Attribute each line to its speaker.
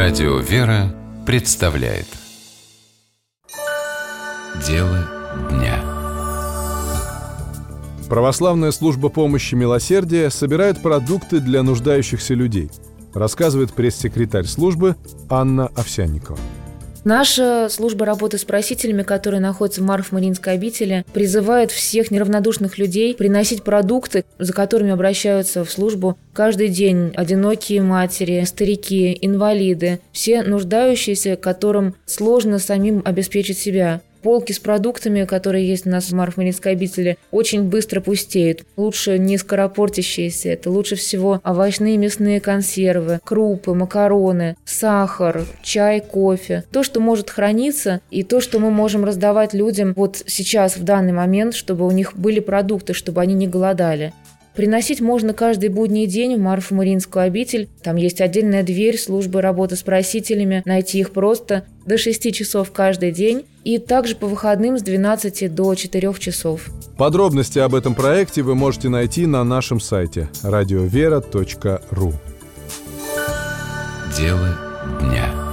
Speaker 1: Радио «Вера» представляет Дело дня.
Speaker 2: Православная служба помощи милосердия собирает продукты для нуждающихся людей, рассказывает пресс-секретарь службы Анна Овсянникова.
Speaker 3: Наша служба работы с просителями, которая находится в Марфо-Мариинской обители, призывает всех неравнодушных людей приносить продукты, за которыми обращаются в службу каждый день одинокие матери, старики, инвалиды, все нуждающиеся, которым сложно самим обеспечить себя. Полки с продуктами, которые есть у нас в Марфо-Мариинской обители, очень быстро пустеют. Лучше не скоропортящиеся. Это лучше всего овощные и мясные консервы, крупы, макароны, сахар, чай, кофе. То, что может храниться, и то, что мы можем раздавать людям вот сейчас, в данный момент, чтобы у них были продукты, чтобы они не голодали. Приносить можно каждый будний день в Марфо-Мариинскую обитель. Там есть отдельная дверь службы работы с просителями. Найти их просто до 6 часов каждый день. И также по выходным с 12 до 4 часов.
Speaker 2: Подробности об этом проекте вы можете найти на нашем сайте radiovera.ru.
Speaker 1: Дело дня.